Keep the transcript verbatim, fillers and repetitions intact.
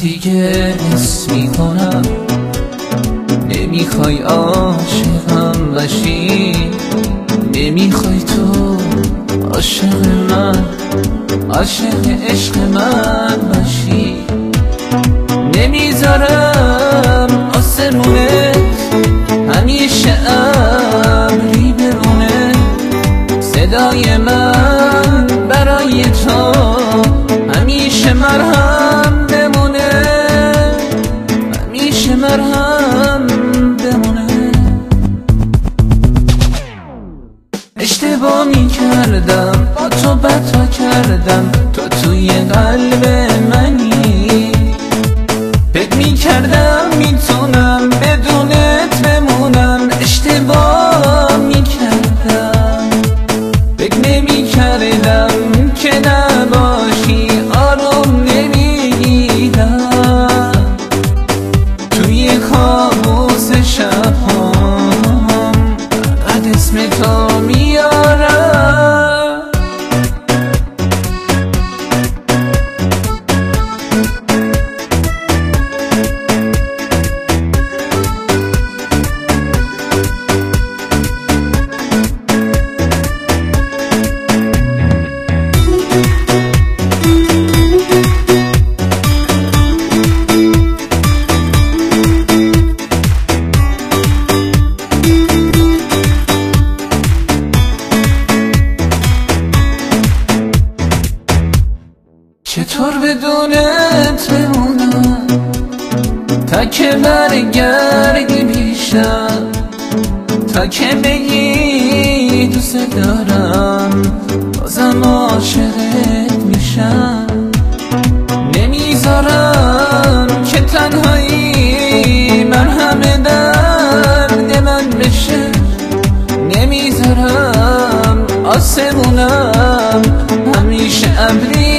دیگه حس میکنم نمیخوای عاشقم باشی، نمیخوای تو عاشق من، عاشق عشق من باشی. نمیذارم آسمونت همیشه ابری بمونه، صدای من برای تو همیشه مرهم بمونه، همیشه مرهم بمونه. اشتباه میکردم با تو بتا کردم، تو توی قلب منی، فکر میکردم میتونم بدونت بمونم. اشتباه میکردم، فکر نمیکردم که نباشی، آروم نمیگیرم توی کابوس شبهام، فقط اسم تو میارم. چطور بدونت بمونم تا که برگردی پیشم، تا که بگی دوست دارم بازم عاشقت میشم. نمیذارم که تنهایی مرهم درد من بشه، نمیذارم آسمونم همیشه ابری